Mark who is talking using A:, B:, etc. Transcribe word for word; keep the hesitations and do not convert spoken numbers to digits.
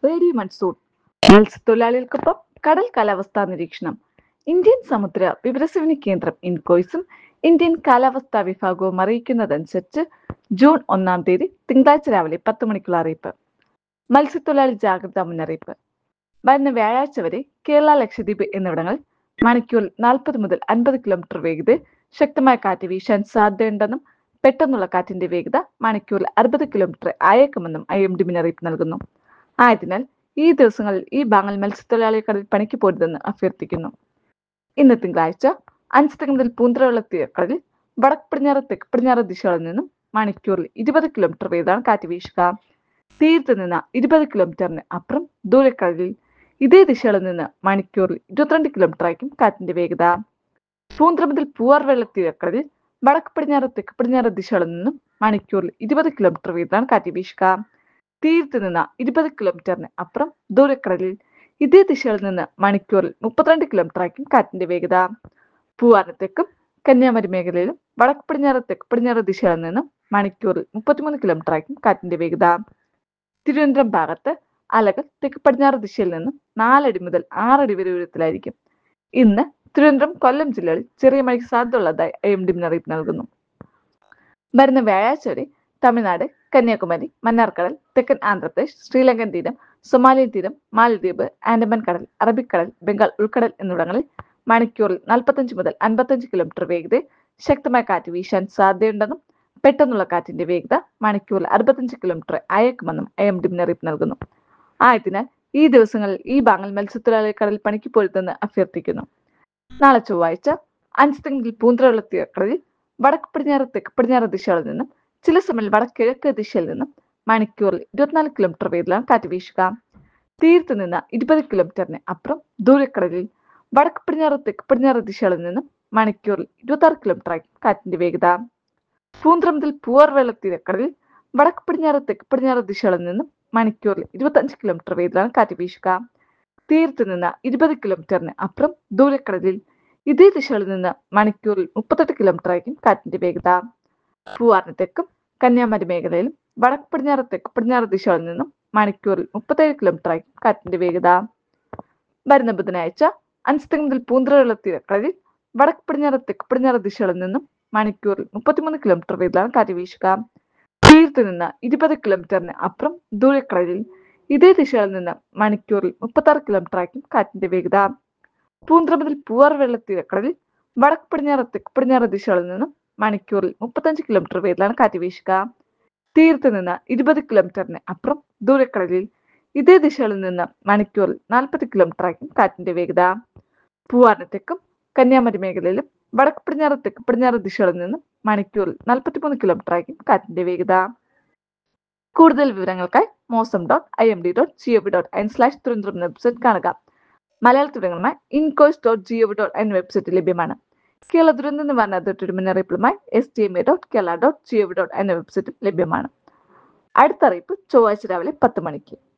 A: Radio monsoon മത്സ്യത്തൊഴിലാളികൾക്കൊപ്പം കടൽ കാലാവസ്ഥാ നിരീക്ഷണം. ഇന്ത്യൻ സമുദ്ര വിവരസേവന കേന്ദ്രം ഇൻകോയ്സും ഇന്ത്യൻ കാലാവസ്ഥാ വിഭാഗവും അറിയിക്കുന്നതനുസരിച്ച് ജൂൺ ഒന്നാം തീയതി തിങ്കളാഴ്ച രാവിലെ പത്ത് മണിക്കുള്ള അറിയിപ്പ്. മത്സ്യത്തൊഴിലാളി ജാഗ്രതാ മുന്നറിയിപ്പ്. വരുന്ന വ്യാഴാഴ്ച വരെ കേരള, ലക്ഷദ്വീപ് എന്നിവിടങ്ങളിൽ മണിക്കൂറിൽ നാൽപ്പത് മുതൽ അൻപത് കിലോമീറ്റർ വേഗതയിൽ ശക്തമായ കാറ്റ് വീശാൻ സാധ്യതയുണ്ടെന്നും പെട്ടെന്നുള്ള കാറ്റിന്റെ വേഗത മണിക്കൂറിൽ അറുപത് കിലോമീറ്റർ ആയേക്കുമെന്നും ഐ എം ഡി മുന്നറിയിപ്പ് നൽകുന്നു. ആയതിനാൽ ഈ ദിവസങ്ങളിൽ ഈ ഭാഗങ്ങൾ മത്സ്യത്തൊഴിലാളികൾ കടലിൽ പണിക്ക് പോരുതെന്ന് അഭ്യർത്ഥിക്കുന്നു. ഇന്ന് തിങ്കളാഴ്ച അഞ്ച് മുതൽ പൂന്തറയുള്ള തീരക്കടലിൽ വടക്ക് പടിഞ്ഞാറ് തെക്ക് പടിഞ്ഞാറ് ദിശകളിൽ നിന്നും മണിക്കൂറിൽ ഇരുപത് കിലോമീറ്റർ വേഗതയാണ് കാറ്റ് വീശുക. തീരത്ത് നിന്ന് ഇരുപത് കിലോമീറ്ററിന് അപ്പുറം ദൂരക്കടലിൽ ഇതേ ദിശകളിൽ നിന്ന് മണിക്കൂറിൽ ഇരുപത്തിരണ്ട് കിലോമീറ്റർ ആയിരിക്കും കാറ്റിന്റെ വേഗത. പൂന്തറ മുതൽ പൂവാർ വെള്ള തീരക്കടലിൽ വടക്ക് പടിഞ്ഞാറ് തെക്ക് പടിഞ്ഞാറ് ദിശകളിൽ നിന്നും മണിക്കൂറിൽ ഇരുപത് കിലോമീറ്റർ വേഗതയാണ് കാറ്റ് വീശുക. തീരത്ത് നിന്ന് ഇരുപത് കിലോമീറ്ററിന് അപ്പുറം ദൂരക്കടലിൽ ഇതേ ദിശയിൽ നിന്ന് മണിക്കൂറിൽ മുപ്പത്തിരണ്ട് കിലോമീറ്റർ ആയിരിക്കും കാറ്റിന്റെ വേഗത. പൂവാറിന് തെക്കും കന്യാകുമാരി മേഖലയിലും വടക്ക് പടിഞ്ഞാറ് തെക്ക് പടിഞ്ഞാറ് ദിശകളിൽ നിന്നും മണിക്കൂറിൽ മുപ്പത്തിമൂന്ന് കിലോമീറ്റർ ആയിരിക്കും കാറ്റിന്റെ വേഗത. തിരുവനന്തപുരം ഭാഗത്ത് അലകൾ തെക്ക് പടിഞ്ഞാറ് ദിശയിൽ നിന്നും നാലടി മുതൽ ആറടി വരെ ഉയരത്തിലായിരിക്കും. ഇന്ന് തിരുവനന്തപുരം, കൊല്ലം ജില്ലകളിൽ ചെറിയ മഴയ്ക്ക് സാധ്യതയുള്ളതായി ഐ എം ഡി മുന്നറിയിപ്പ് നൽകുന്നു. വരുന്ന വ്യാഴാഴ്ച വരെ തമിഴ്നാട്, കന്യാകുമാരി, മന്നാർക്കടൽ, തെക്കൻ ആന്ധ്രാപ്രദേശ്, ശ്രീലങ്കൻ തീരം, സൊമാലിയൻ തീരം, മാലദ്വീപ്, ആൻഡമാൻ കടൽ, അറബിക്കടൽ, ബംഗാൾ ഉൾക്കടൽ എന്നിവിടങ്ങളിൽ മണിക്കൂറിൽ നാൽപ്പത്തഞ്ച് മുതൽ അൻപത്തഞ്ച് കിലോമീറ്റർ വേഗതയിൽ ശക്തമായ കാറ്റ് വീശാൻ സാധ്യതയുണ്ടെന്നും പെട്ടെന്നുള്ള കാറ്റിന്റെ വേഗത മണിക്കൂറിൽ അറുപത്തഞ്ച് കിലോമീറ്റർ ആയേക്കുമെന്നും ഐ എം ഡി മുന്നറിയിപ്പ് നൽകുന്നു. ആയതിനാൽ ഈ ദിവസങ്ങളിൽ ഈ ഭാഗങ്ങൾ മത്സ്യത്തൊഴിലാളികൾ കടലിൽ പണിക്ക് പോരുതെന്ന് അഭ്യർത്ഥിക്കുന്നു. നാളെ ചൊവ്വാഴ്ച അഞ്ച് മുതൽ പൂന്തറയുള്ള തീരക്കടലിൽ വടക്ക് പടിഞ്ഞാറ് തെക്ക് പടിഞ്ഞാറ് ദിശകളിൽ നിന്നും ചില സമയം വടക്ക് കിഴക്ക് ദിശയിൽ നിന്നും മണിക്കൂറിൽ ഇരുപത്തിനാല് കിലോമീറ്റർ വേഗത്തിലാണ് കാറ്റ് വീശുക. തീരത്ത് നിന്ന് ഇരുപത് കിലോമീറ്ററിന് അപ്പുറം ദൂരക്കടലിൽ വടക്ക് പടിഞ്ഞാറ് തെക്ക് പടിഞ്ഞാറ് ദിശകളിൽ നിന്നും മണിക്കൂറിൽ ഇരുപത്തി ആറ് കിലോമീറ്റർ ആയിരിക്കും കാറ്റിന്റെ വേഗത. പൂന്തറ മുതൽ പൂവാർ വെള്ള തീരക്കടലിൽ വടക്ക് പടിഞ്ഞാറ് തെക്ക് പടിഞ്ഞാറ് ദിശകളിൽ നിന്നും മണിക്കൂറിൽ ഇരുപത്തഞ്ച് കിലോമീറ്റർ വേഗത്തിലാണ് കാറ്റ് വീശുക. തീരത്ത് നിന്ന് ഇരുപത് കിലോമീറ്ററിന് അപ്പുറം ദൂരക്കടലിൽ ഇതേ ദിശകളിൽ നിന്ന് മണിക്കൂറിൽ മുപ്പത്തെട്ട് കിലോമീറ്റർ ആയിരിക്കും കാറ്റിന്റെ വേഗത. പൂവാറിന് തെക്കും കന്യാകുമാരി മേഖലയിലും വടക്ക് പടിഞ്ഞാറ് തെക്ക് പടിഞ്ഞാറ് ദിശകളിൽ നിന്നും മണിക്കൂറിൽ മുപ്പത്തേഴ് കിലോമീറ്റർ ആയിരിക്കും കാറ്റിന്റെ വേഗത. വരുന്ന ബുധനാഴ്ച അഞ്ച് മുതൽ പൂന്തറയുള്ള തീരക്കടലിൽ വടക്ക് പടിഞ്ഞാറ് തെക്ക് പടിഞ്ഞാറ് ദിശകളിൽ നിന്നും മണിക്കൂറിൽ മുപ്പത്തിമൂന്ന് കിലോമീറ്റർ വേഗത്തിലാണ് കാറ്റ് വീശുക. തീരത്ത് നിന്ന് ഇരുപത് കിലോമീറ്ററിന് അപ്പുറം ദൂരക്കടലിൽ ഇതേ ദിശകളിൽ നിന്ന് മണിക്കൂറിൽ മുപ്പത്തി ആറ് കിലോമീറ്റർ ആയിരിക്കും കാറ്റിന്റെ വേഗത. പൂന്തറ മുതൽ പൂവാർ വെള്ള തീരക്കടലിൽ വടക്ക് പടിഞ്ഞാറ് തെക്ക് പടിഞ്ഞാറ് ദിശകളിൽ നിന്നും മണിക്കൂറിൽ മുപ്പത്തഞ്ച് കിലോമീറ്റർ വേഗത്തിലാണ് കാറ്റ് വീശുക. തീരത്ത് നിന്ന് ഇരുപത് കിലോമീറ്ററിന് അപ്പുറം ദൂരക്കടലിൽ ഇതേ ദിശകളിൽ നിന്ന് മണിക്കൂറിൽ നാൽപ്പത് കിലോമീറ്റർ ആയിരിക്കും കാറ്റിന്റെ വേഗത. പൂവാറിന് തെക്കും കന്യാകുമാരി മേഖലയിലും വടക്ക് പടിഞ്ഞാറ് തെക്ക് പടിഞ്ഞാറ് ദിശകളിൽ നിന്നും മണിക്കൂറിൽ നാൽപ്പത്തിമൂന്ന് കിലോമീറ്റർ ആയിരിക്കും കാറ്റിന്റെ വേഗത. കൂടുതൽ വിവരങ്ങൾക്കായി mausam dot I M D dot G O V dot in slash Thiruvananthapuram എന്ന വെബ്സൈറ്റ് കാണുക. മലയാളത്തിൽ വിവരങ്ങളുമായി INCOIS dot G O V dot in website ലഭ്യമാണ്. കേരള ദുരന്ത നിവാരണ അതോറിറ്റിയുടെ മുന്നറിയിപ്പുമായി S T M A dot Kerala dot G O V dot എന്ന വെബ്സൈറ്റും ലഭ്യമാണ്. അടുത്ത അറിയിപ്പ് ചൊവ്വാഴ്ച രാവിലെ പത്ത് മണിക്ക്.